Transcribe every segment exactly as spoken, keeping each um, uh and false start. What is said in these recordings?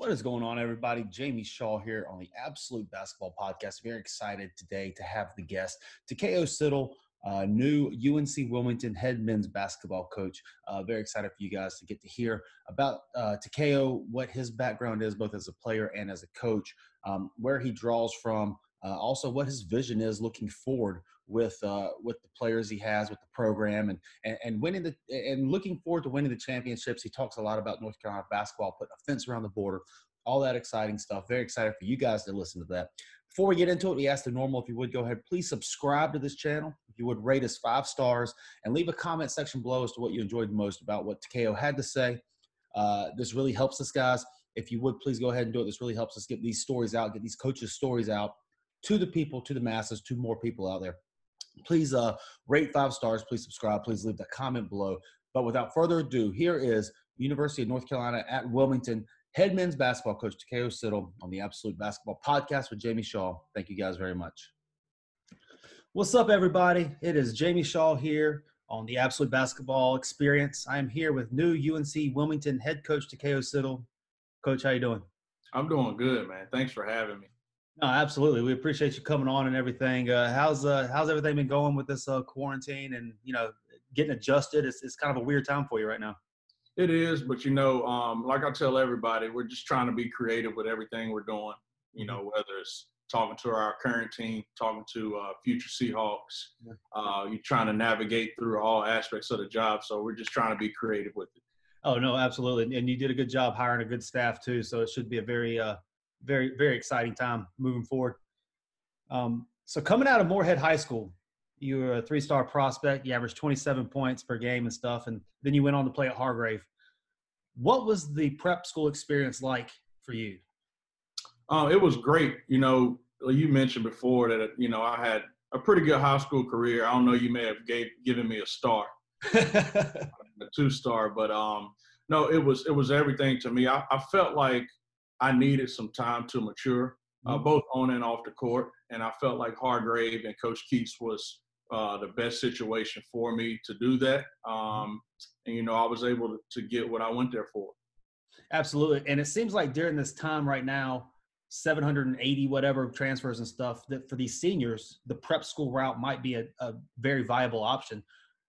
What is going on, everybody? Jamie Shaw here on the Absolute Basketball Podcast. Very excited today to have the guest, Takeo Siddle, uh, new U N C Wilmington head men's basketball coach. Uh, very excited for you guys to get to hear about uh, Takeo, what his background is, both as a player and as a coach, um, where he draws from, uh, also what his vision is looking forward with uh, with the players he has, with the program, and, and and winning the and looking forward to winning the championships. He talks a lot about North Carolina basketball, putting a fence around the border, all that exciting stuff. Very excited for you guys to listen to that. Before we get into it, we ask the normal, if you would go ahead, please subscribe to this channel. If you would rate us five stars and leave a comment section below as to what you enjoyed the most about what Takeo had to say. Uh, this really helps us, guys. If you would, please go ahead and do it. This really helps us get these stories out, get these coaches' stories out to the people, to the masses, to more people out there. Please uh, rate five stars. Please subscribe. Please leave a comment below. But without further ado, here is University of North Carolina at Wilmington head men's basketball coach Takeo Siddle on the Absolute Basketball Podcast with Jamie Shaw. Thank you guys very much. What's up, everybody? It is Jamie Shaw here on the Absolute Basketball Experience. I am here with new U N C Wilmington head coach Takeo Siddle. Coach, how you doing? I'm doing good, man. Thanks for having me. No, absolutely. We appreciate you coming on and everything. Uh, how's uh, how's everything been going with this uh, quarantine and, you know, getting adjusted? It's, it's kind of a weird time for you right now. It is, but, you know, um, like I tell everybody, we're just trying to be creative with everything we're doing, you know, whether it's talking to our current team, talking to uh, future Seahawks. Uh, you're trying to navigate through all aspects of the job, so we're just trying to be creative with it. Oh, no, absolutely. And you did a good job hiring a good staff, too, so it should be a very uh, – very, very exciting time moving forward. Um, so coming out of Moorhead High School, you were a three-star prospect. You averaged twenty-seven points per game and stuff, and then you went on to play at Hargrave. What was the prep school experience like for you? Uh, it was great. You know, you mentioned before that, you know, I had a pretty good high school career. I don't know, you may have gave, given me a star, a two-star, but um, no, it was it was everything to me. I, I felt like I needed some time to mature, uh, both on and off the court. And I felt like Hargrave and Coach Keats was uh, the best situation for me to do that. Um, and, you know, I was able to, to get what I went there for. Absolutely. And it seems like during this time right now, seven hundred eighty whatever transfers and stuff, that for these seniors, the prep school route might be a, a very viable option.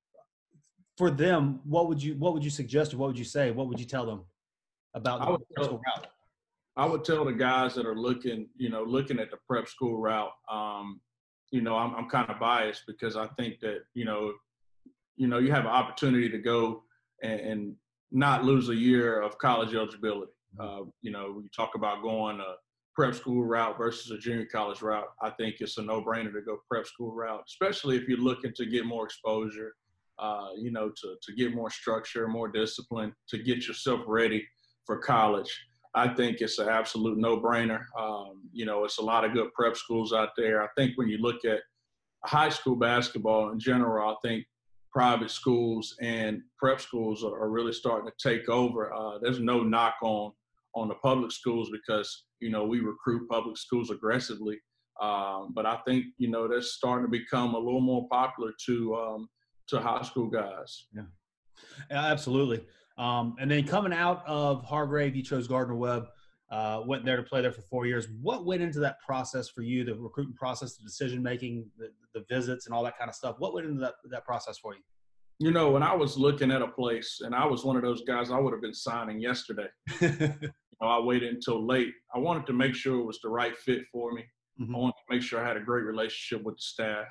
For them, what would you what would you suggest or what would you say? What would you tell them about the prep school route? I would tell the guys that are looking, you know, looking at the prep school route, um, you know, I'm, I'm kind of biased because I think that, you know, you know, you have an opportunity to go and, and not lose a year of college eligibility. Uh, you know, when you talk about going a prep school route versus a junior college route, I think it's a no-brainer to go prep school route, especially if you're looking to get more exposure, uh, you know, to, to get more structure, more discipline, to get yourself ready for college. I think it's an absolute no-brainer. Um, you know, it's a lot of good prep schools out there. I think when you look at high school basketball in general, I think private schools and prep schools are, are really starting to take over. Uh, there's no knock on on the public schools because, you know, we recruit public schools aggressively. Um, but I think, you know, that's starting to become a little more popular to um, to high school guys. Yeah, yeah, absolutely. Um, and then coming out of Hargrave, you chose Gardner-Webb, uh, went there to play there for four years. What went into that process for you, the recruiting process, the decision-making, the, the visits and all that kind of stuff? What went into that, that process for you? You know, when I was looking at a place, and I was one of those guys, I would have been signing yesterday. you know, I waited until late. I wanted to make sure it was the right fit for me. Mm-hmm. I wanted to make sure I had a great relationship with the staff.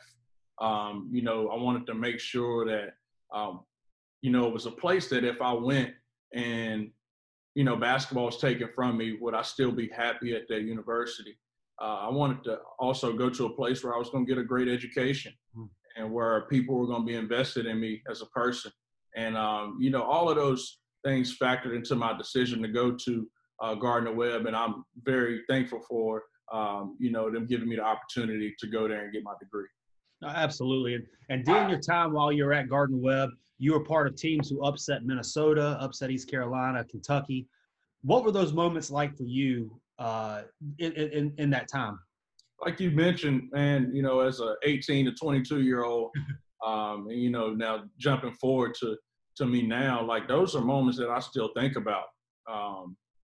Um, you know, I wanted to make sure that um, – you know, it was a place that if I went and, you know, basketball was taken from me, would I still be happy at that university? Uh, I wanted to also go to a place where I was going to get a great education mm. and where people were going to be invested in me as a person. And, um, you know, all of those things factored into my decision to go to uh, Gardner-Webb. And I'm very thankful for, um, you know, them giving me the opportunity to go there and get my degree. No, absolutely. And, and during your time while you were at Gardner-Webb, you were part of teams who upset Minnesota, upset East Carolina, Kentucky. What were those moments like for you uh, in, in, in that time? Like you mentioned, man, you know, as a eighteen to twenty-two year old, um, and, you know, now jumping forward to, to me now, like those are moments that I still think about. Um,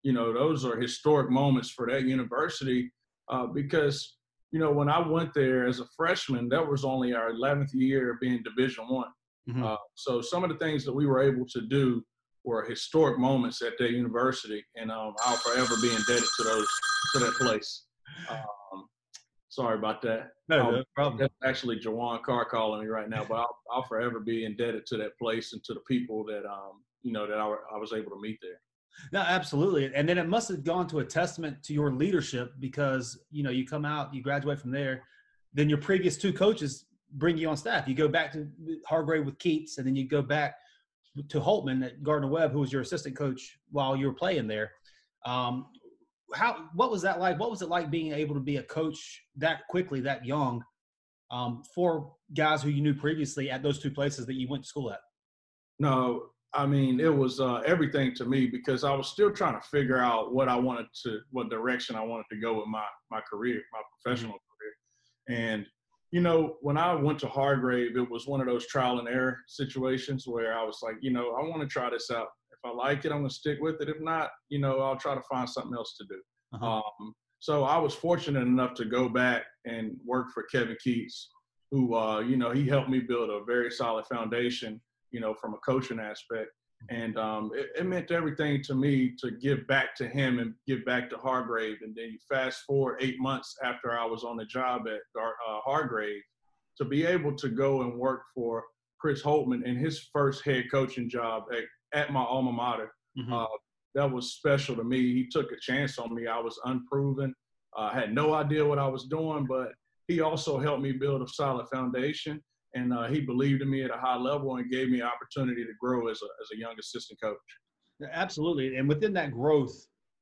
you know, those are historic moments for that university uh, because, you know, when I went there as a freshman, that was only our eleventh year being Division One. Mm-hmm. Uh, so some of the things that we were able to do were historic moments at that university, and um, I'll forever be indebted to those to that place. Um, sorry about that. No, no problem. That's actually Jawan Carr calling me right now, but I'll, I'll forever be indebted to that place and to the people that um, you know that I, I was able to meet there. No, absolutely. And then it must have gone to a testament to your leadership because, you know, you come out, you graduate from there, then your previous two coaches bring you on staff. You go back to Hargrave with Keats, and then you go back to Holtman at Gardner-Webb, who was your assistant coach while you were playing there. Um, how, what was that like? What was it like being able to be a coach that quickly, that young, um, for guys who you knew previously at those two places that you went to school at? No, I mean, it was uh, everything to me because I was still trying to figure out what I wanted to, what direction I wanted to go with my my career, my professional mm-hmm. career. And, you know, when I went to Hargrave, it was one of those trial and error situations where I was like, you know, I want to try this out. If I like it, I'm going to stick with it. If not, you know, I'll try to find something else to do. Uh-huh. Um, so I was fortunate enough to go back and work for Kevin Keats, who, uh, you know, he helped me build a very solid foundation, you know, from a coaching aspect. And um, it, it meant everything to me to give back to him and give back to Hargrave. And then you fast forward eight months after I was on the job at uh, Hargrave to be able to go and work for Chris Holtman in his first head coaching job at, at my alma mater. Mm-hmm. Uh, that was special to me. He took a chance on me. I was unproven. I uh, had no idea what I was doing, but he also helped me build a solid foundation. And uh, he believed in me at a high level and gave me an opportunity to grow as a as a young assistant coach. Absolutely. And within that growth,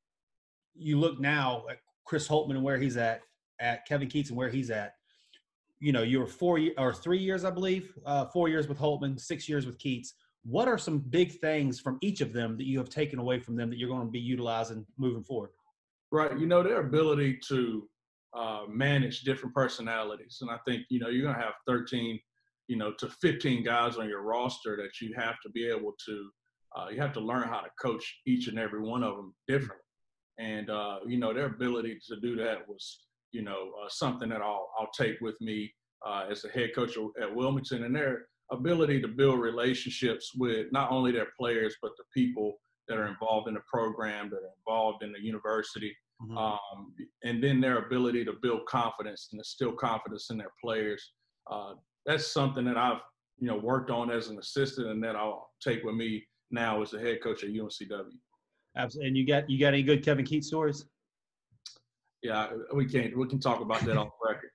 you look now at Chris Holtman and where he's at, at Kevin Keats and where he's at. You know, you were four or three years, I believe, uh, four years with Holtman, six years with Keats. What are some big things from each of them that you have taken away from them that you're going to be utilizing moving forward? Right. You know, their ability to uh, manage different personalities. And I think, you know, you're going to have thirteen you know, to fifteen guys on your roster that you have to be able to, uh, you have to learn how to coach each and every one of them differently. And, uh, you know, their ability to do that was, you know, uh, something that I'll, I'll take with me uh, as the head coach at Wilmington, and their ability to build relationships with not only their players, but the people that are involved in the program, that are involved in the university. Mm-hmm. Um, and then their ability to build confidence and instill confidence in their players. Uh, That's something that I've, you know, worked on as an assistant, and that I'll take with me now as the head coach at U N C W. Absolutely. And you got you got any good Kevin Keats stories? Yeah, we can't. We can talk about that off record.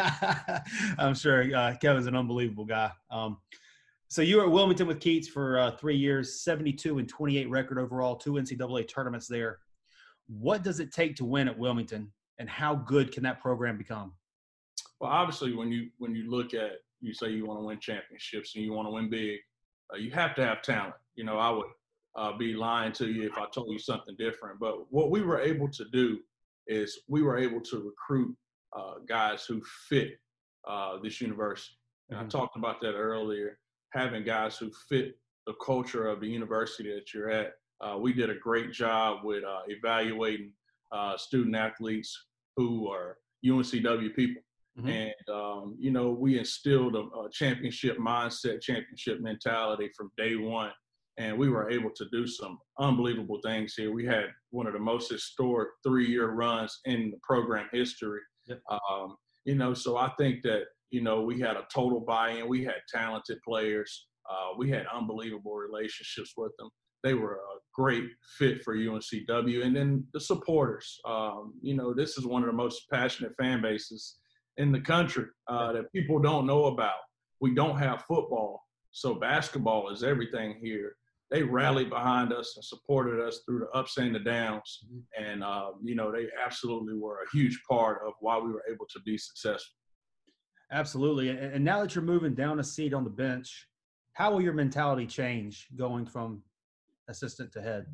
I'm sure uh, Kevin's an unbelievable guy. Um, so you were at Wilmington with Keats for uh, three years, seventy-two and twenty-eight record overall, two N C double A tournaments there. What does it take to win at Wilmington, and how good can that program become? Well, obviously, when you when you look at, you say you want to win championships and you want to win big, uh, you have to have talent. You know, I would uh, be lying to you if I told you something different. But what we were able to do is we were able to recruit uh, guys who fit uh, this university. And mm-hmm. I talked about that earlier, having guys who fit the culture of the university that you're at. Uh, we did a great job with uh, evaluating uh, student athletes who are U N C W people. Mm-hmm. And, um, you know, we instilled a, a championship mindset, championship mentality from day one. And we were able to do some unbelievable things here. We had one of the most historic three-year runs in the program history. Yep. Um, you know, so I think that, you know, we had a total buy-in. We had talented players. Uh, we had unbelievable relationships with them. They were a great fit for U N C W. And then the supporters. Um, you know, this is one of the most passionate fan bases in the country uh, that people don't know about. We don't have football, so basketball is everything here. They rallied behind us and supported us through the ups and the downs, and uh, you know, they absolutely were a huge part of why we were able to be successful. Absolutely. And now that you're moving down a seat on the bench, how will your mentality change going from assistant to head?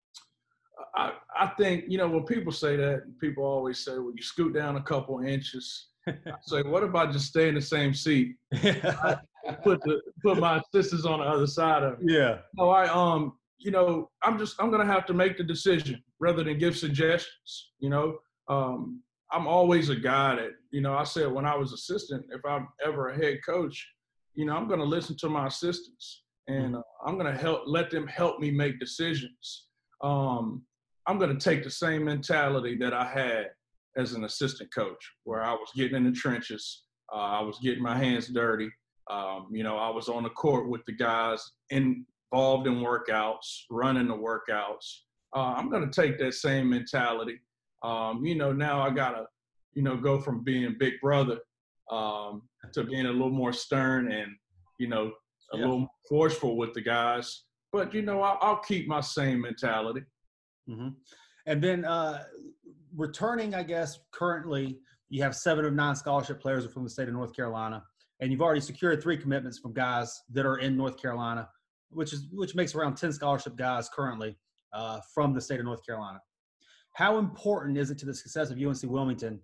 I, I think, you know, when people say that, people always say, well, you scoot down a couple inches. I say, what if I just stay in the same seat? I put the put my assistants on the other side of it. Yeah. So I um, you know, I'm just I'm gonna have to make the decision rather than give suggestions. You know, um, I'm always a guy that, you know, I said when I was assistant, if I'm ever a head coach, you know, I'm going to listen to my assistants and uh, I'm going to help, let them help me make decisions. Um, I'm going to take the same mentality that I had as an assistant coach, where I was getting in the trenches. Uh, I was getting my hands dirty. Um, you know, I was on the court with the guys involved in workouts, running the workouts. Uh, I'm going to take that same mentality. Um, you know, now I got to, you know, go from being big brother um, to being a little more stern and, you know, a yeah. little forceful with the guys. But, you know, I'll, I'll keep my same mentality. Mm-hmm. And then uh, returning, I guess, currently you have seven of nine scholarship players from the state of North Carolina, and you've already secured three commitments from guys that are in North Carolina, which is which makes around ten scholarship guys currently uh, from the state of North Carolina. How important is it to the success of U N C Wilmington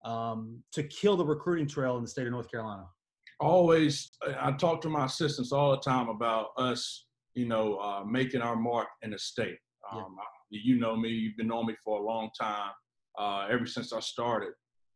um, to kill the recruiting trail in the state of North Carolina? Always, I talk to my assistants all the time about us, you know, uh, making our mark in the state. Um, yeah. You know me, you've been knowing me for a long time, uh, ever since I started.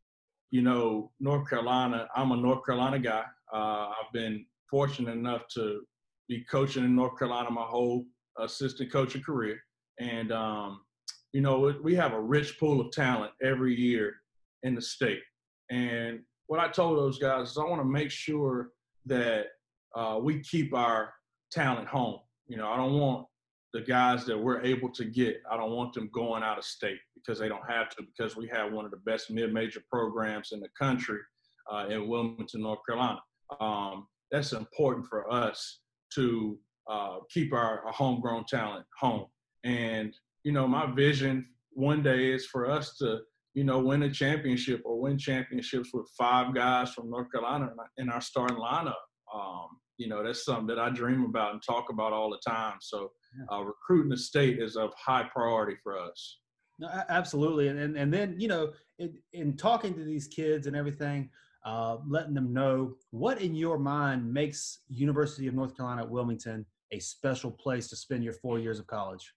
You know, North Carolina, I'm a North Carolina guy. Uh, I've been fortunate enough to be coaching in North Carolina my whole assistant coaching career. And, um, you know, we have a rich pool of talent every year in the state. And what I told those guys is I want to make sure that uh, we keep our talent home. You know, I don't want the guys that we're able to get, I don't want them going out of state because they don't have to, because we have one of the best mid-major programs in the country uh, in Wilmington, North Carolina. Um, that's important for us to uh, keep our, our homegrown talent home. And, you know, my vision one day is for us to, you know, win a championship or win championships with five guys from North Carolina in our starting lineup. Um, you know, that's something that I dream about and talk about all the time. So uh, recruiting the state is of high priority for us. No, absolutely. And, and, and then, you know, in, in talking to these kids and everything, uh, letting them know what in your mind makes University of North Carolina at Wilmington a special place to spend your four years of college.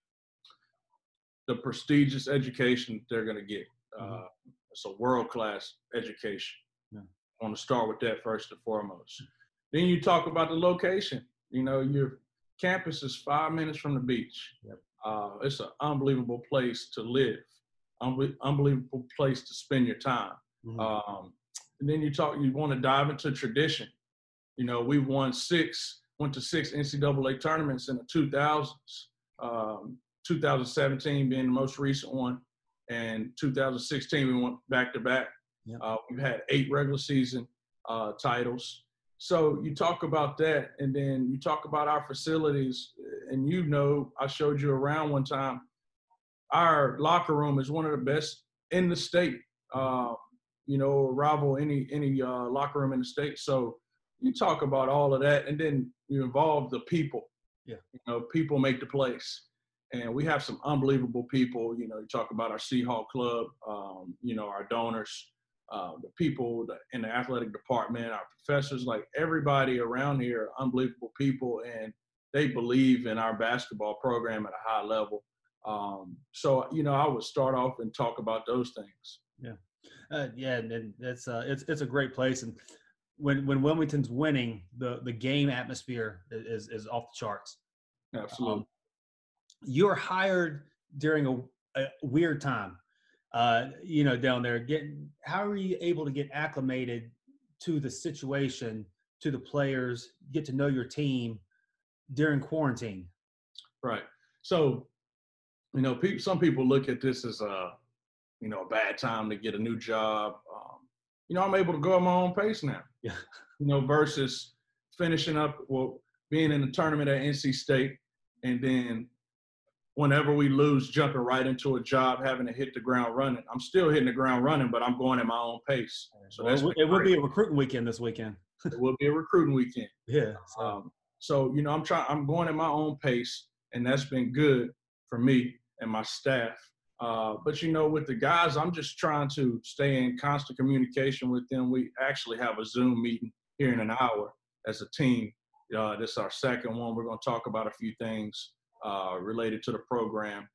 The prestigious education they're going to get. Mm-hmm. Uh, it's a world-class education. Yeah. I want to start with that first and foremost. Then you talk about the location. You know, your campus is five minutes from the beach. Yep. Uh, it's an unbelievable place to live, Unbe- unbelievable place to spend your time. Mm-hmm. Um, and then you talk, you want to dive into tradition. You know, we won six, went to six N C double A tournaments in the two thousands. Um, two thousand seventeen being the most recent one, and two thousand sixteen we went back to back. Yep. Uh, we've had eight regular season uh, titles. So you talk about that, and then you talk about our facilities, and you know, I showed you around one time. Our locker room is one of the best in the state. Uh, you know, rival any any uh, locker room in the state. So you talk about all of that, and then you involve the people. Yeah, you know, people make the place. And we have some unbelievable people. You know, you talk about our Seahawk Club, um, you know, our donors, uh, the people in the athletic department, our professors, like everybody around here are unbelievable people, and they believe in our basketball program at a high level. Um, so, you know, I would start off and talk about those things. Yeah. Uh, yeah. And it's, uh, it's, it's a great place. And when, when Wilmington's winning, the, the game atmosphere is, is off the charts. Absolutely. Um, You're hired during a, a weird time, uh, you know, down there. Getting, how are you able to get acclimated to the situation, to the players, get to know your team during quarantine? Right. So, you know, people, some people look at this as a, you know, a bad time to get a new job. Um, you know, I'm able to go at my own pace now. Yeah. You know, versus finishing up, well, being in the tournament at N C State, and then whenever we lose, jumping right into a job, having to hit the ground running. I'm still hitting the ground running, but I'm going at my own pace. So well, that's it will be a recruiting weekend this weekend. It will be a recruiting weekend. Yeah. So. Um, so, you know, I'm trying, I'm going at my own pace, and that's been good for me and my staff. Uh, but, you know, with the guys, I'm just trying to stay in constant communication with them. We actually have a Zoom meeting here in an hour as a team. Uh, this is our second one. We're going to talk about a few things Uh, related to the program.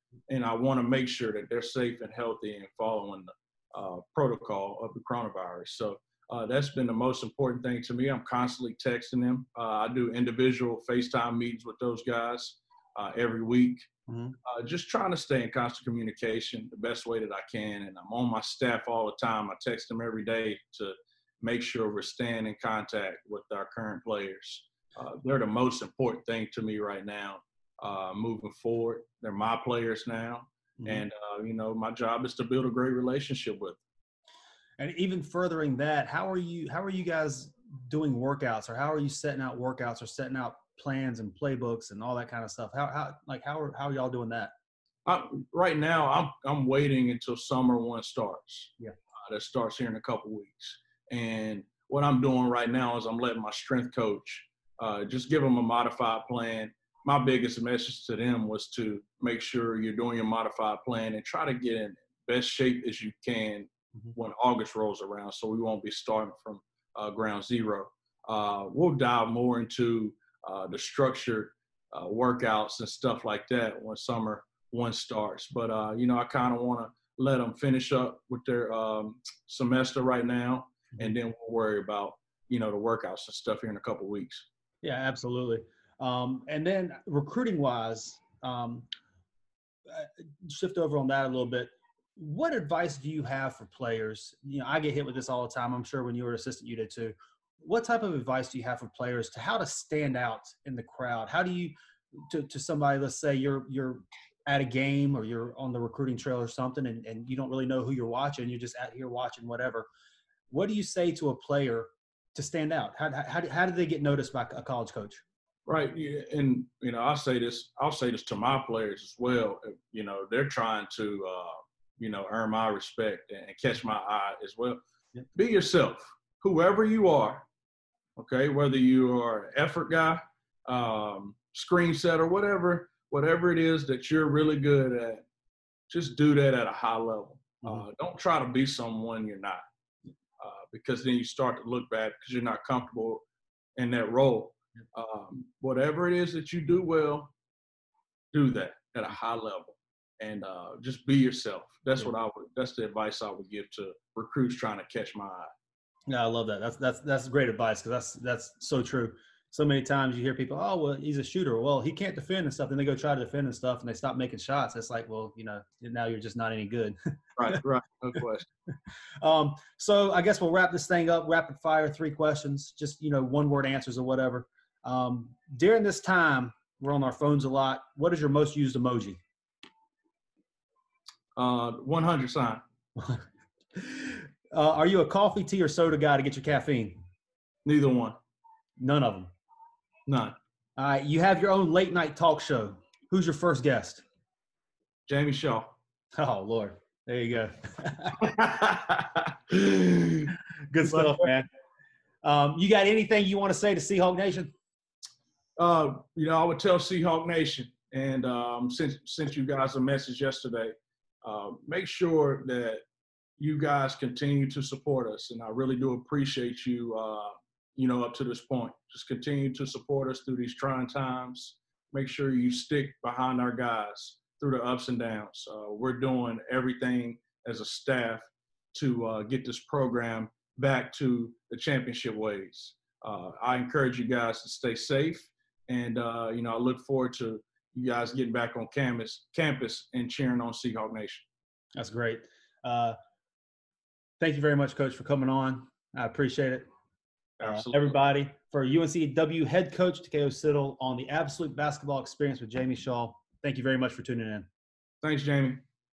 and I want to make sure that they're safe and healthy and following the uh, protocol of the coronavirus. So uh, that's been the most important thing to me. I'm constantly texting them. Uh, I do individual FaceTime meetings with those guys uh, every week. Mm-hmm. Uh, just trying to stay in constant communication the best way that I can. And I'm on my staff all the time. I text them every day to make sure we're staying in contact with our current players. Uh, they're the most important thing to me right now, uh, moving forward. They're my players now. Mm-hmm. And, uh, you know, my job is to build a great relationship with them. And even furthering that, how are you, how are you guys doing workouts, or how are you setting out workouts or setting out plans and playbooks and all that kind of stuff? How, how, like, how are, how are y'all doing that? I, right now, I'm, I'm waiting until summer one starts. Yeah. Uh, that starts here in a couple weeks. And what I'm doing right now is I'm letting my strength coach uh, just give them a modified plan. My biggest message to them was to make sure you're doing your modified plan and try to get in best shape as you can mm-hmm. when August rolls around, so we won't be starting from uh, ground zero. Uh, we'll dive more into uh, the structured uh, workouts and stuff like that when summer one starts. But, uh, you know, I kind of want to let them finish up with their um, semester right now, mm-hmm. and then we'll worry about, you know, the workouts and stuff here in a couple of weeks. Yeah, absolutely. Um, and then recruiting wise, um, shift over on that a little bit. What advice do you have for players? You know, I get hit with this all the time. I'm sure when you were an assistant, you did too. What type of advice do you have for players to how to stand out in the crowd? How do you, to, to somebody, let's say you're, you're at a game or you're on the recruiting trail or something, and, and you don't really know who you're watching. You're just out here watching whatever. What do you say to a player to stand out? How, how, how do they get noticed by a college coach? Right. And, you know, I'll say this, I'll say this to my players as well. You know, they're trying to, uh, you know, earn my respect and catch my eye as well. Yeah. Be yourself, whoever you are. Okay. Whether you are an effort guy, um, screen setter, whatever, whatever it is that you're really good at, just do that at a high level. Mm-hmm. Uh, don't try to be someone you're not, uh, because then you start to look bad because you're not comfortable in that role. Um, whatever it is that you do well, do that at a high level, and uh, just be yourself. That's yeah. what I would. That's the advice I would give to recruits trying to catch my eye. Yeah, I love that. That's that's that's great advice, because that's that's so true. So many times you hear people, oh, well, he's a shooter. Well, he can't defend and stuff. Then they go try to defend and stuff, and they stop making shots. It's like, well, you know, now you're just not any good. Right, right. No question. um, so I guess we'll wrap this thing up. Rapid fire, three questions, just, you know, one word answers or whatever. Um, during this time, we're on our phones a lot. What is your most used emoji? Uh, one hundred sign. uh, are you a coffee, tea, or soda guy to get your caffeine? Neither one. None of them. None. All right. You have your own late night talk show. Who's your first guest? Jamie Shaw. Oh, Lord. There you go. Good stuff, man. Um, you got anything you want to say to Seahawk Nation? Uh, you know, I would tell Seahawk Nation, and um, since sent you guys a message yesterday, uh, make sure that you guys continue to support us, and I really do appreciate you. Uh, you know, up to this point, just continue to support us through these trying times. Make sure you stick behind our guys through the ups and downs. Uh, we're doing everything as a staff to uh, get this program back to the championship ways. Uh, I encourage you guys to stay safe. And, uh, you know, I look forward to you guys getting back on campus, campus and cheering on Seahawk Nation. That's great. Uh, thank you very much, Coach, for coming on. I appreciate it. Uh, everybody, for U N C W head coach T K O Siddle on the Absolute Basketball Experience with Jamie Shaw. Thank you very much for tuning in. Thanks, Jamie.